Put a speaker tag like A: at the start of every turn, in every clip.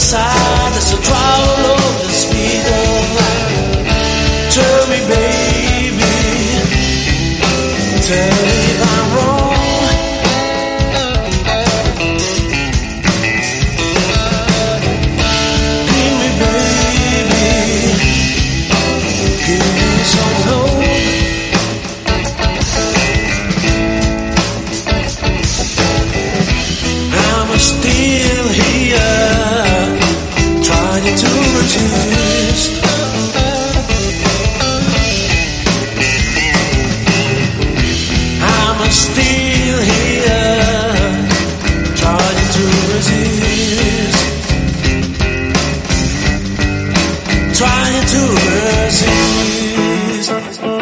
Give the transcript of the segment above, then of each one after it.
A: side, there's a trial of the speed of light. Tell me, baby, tell me if I'm wrong. Give me, baby, give me some hope. I'm still here, trying to resist. I'm still here, trying to resist. Trying to resist.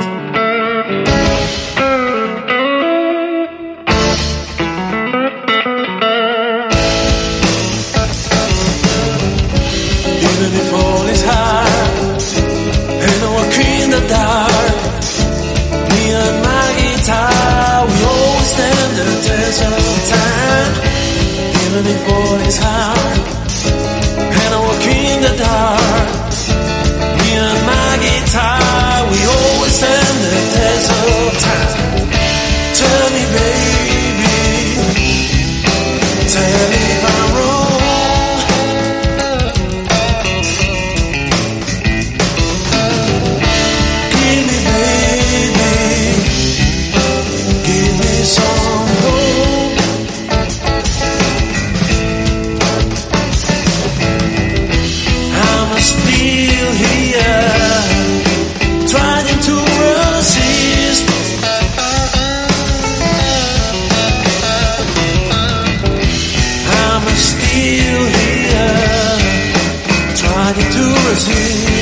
A: Even if all is hard and I walk in the dark, me and my guitar, we always stand the test of time. Even if all is hard and I walk in the dark, me and my guitar, we always stand the test of time. Tell me, baby, tell me if I'm wrong.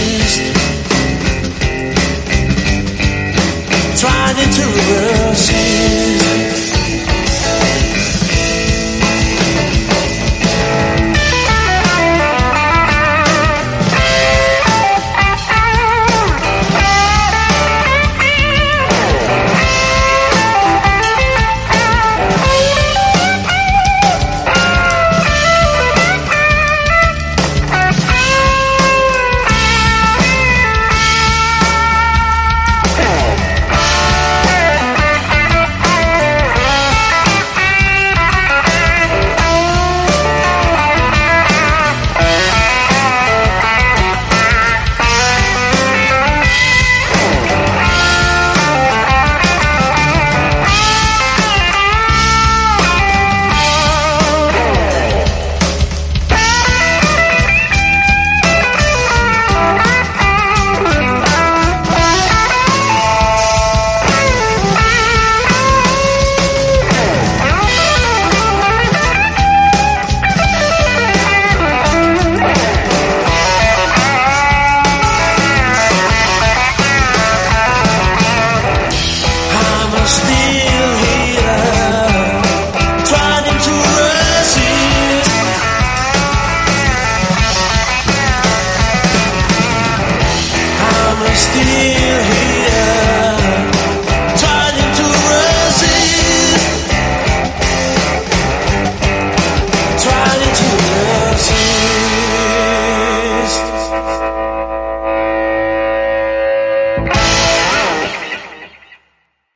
A: Trying to resist.